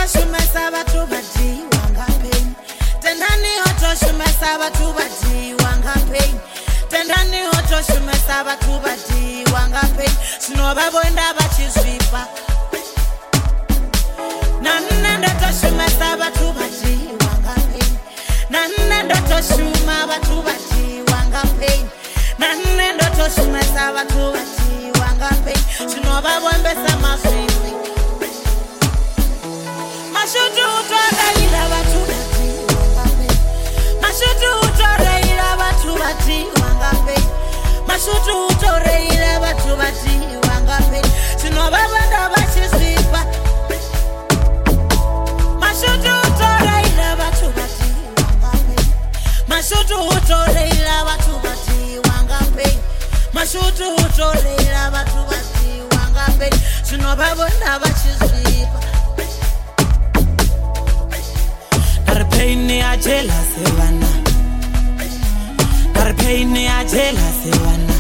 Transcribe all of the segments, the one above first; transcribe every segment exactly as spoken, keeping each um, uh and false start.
shumesa batho badi wanga pain. Tendani hoto shumesa batho badi wanga pain. Tendani hoto shumesa batho badi wanga pain. Sino babonda bachizwipa. Nananda to shumesa batho badi wanga pain. Nananda to shuma batho badi wanga pain. Nananda to shumesa batho badi wanga pain. Sino babonda mazwipa. Mashutu utoreira batho badi wanga pain. Mashutu utoreira batho badi wanga pain. Mashutu utoreira batho badi wanga pain. Sino babonda bachizwipa. Mashutu utoreira batho badi wanga pain. Mashutu utoreira batho badi wanga pain. Mashutu utoreira batho badi wanga pain. Sino babonda bachizwipa. Dar pain ya jela sevana. Dar pain ya jela sevana.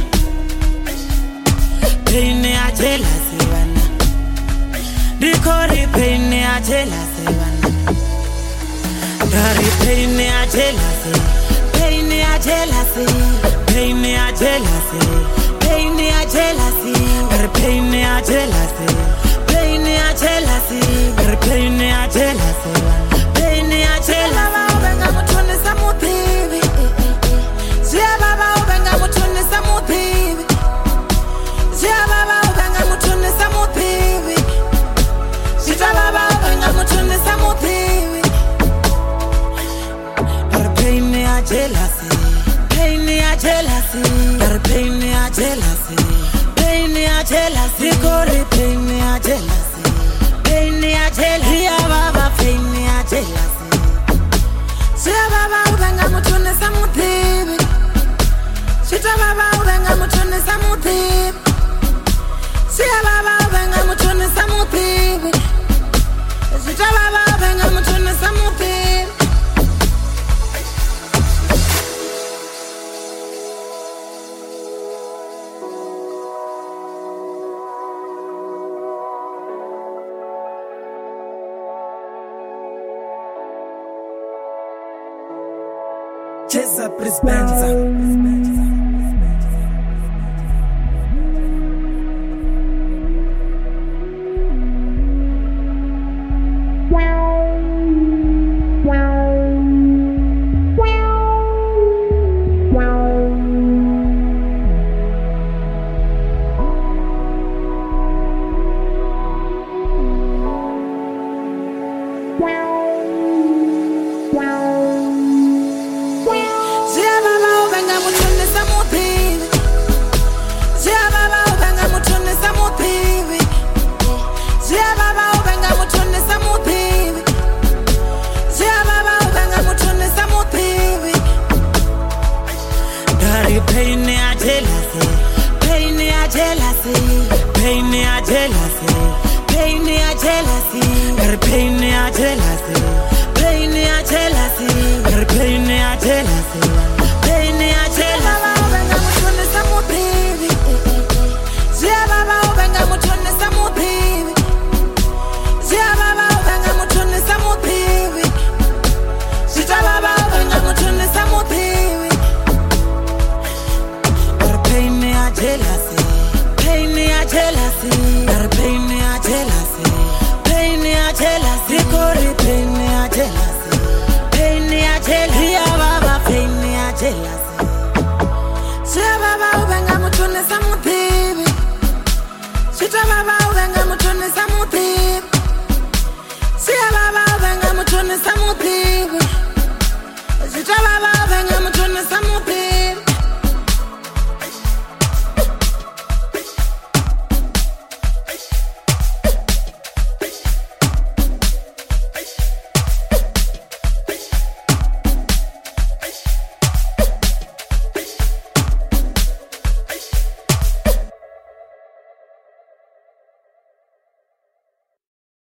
Pain ya jela sevana. Dikori pain ya jela sevana. Dar pain ya jela se. Pain ya jela se. Pain ya jela se. Pain ya jela se. Dar pain ya jela se. Pain ya jela se. Dar pain ya jela se. Jela ubenga mutone samuthibi. Jia baba ubenga mutone samuthibi. Jia baba ubenga mutone samuthibi. Jita baba ubenga mutone samuthibi. Dar pain ya jealousy. Pain ya jealousy. Dar pain ya jealousy. Pain ya jealousy. Kore pain ya jealousy. Pain ya jealousy. Jia baba pain ya jealousy. Jia baba ubenga mutone samuthibi. Jita baba ubenga mutone samuthibi. Jia baba ubenga mutone samuthibi. Jita baba ubenga mutone samuthibi. Cheza Prispenza. Pain ya jealousy. Pain ya jealousy. Pain ya jealousy. Pain ya jealousy. Dar pain ya jealousy. Pain ya jealousy. Dar pain ya jealousy. Pain ya jealousy. Ubenga mutone samuthibi. Jia baba ubenga mutone samuthibi. Jia baba ubenga mutone samuthibi. Jita baba ubenga mutone samuthibi. Pain ya jealousy. Pain ya jealousy. Dar pain ya jealousy. Pain ya jealousy. Kore pain ya jealousy. Pain ya jealousy. Ya baba pain ya jealousy. Jia baba ubenga mutone samuthibi. Jita baba ubenga mutone samuthibi. Jia baba ubenga mutone samuthibi. Jita baba ubenga mutone samuthibi.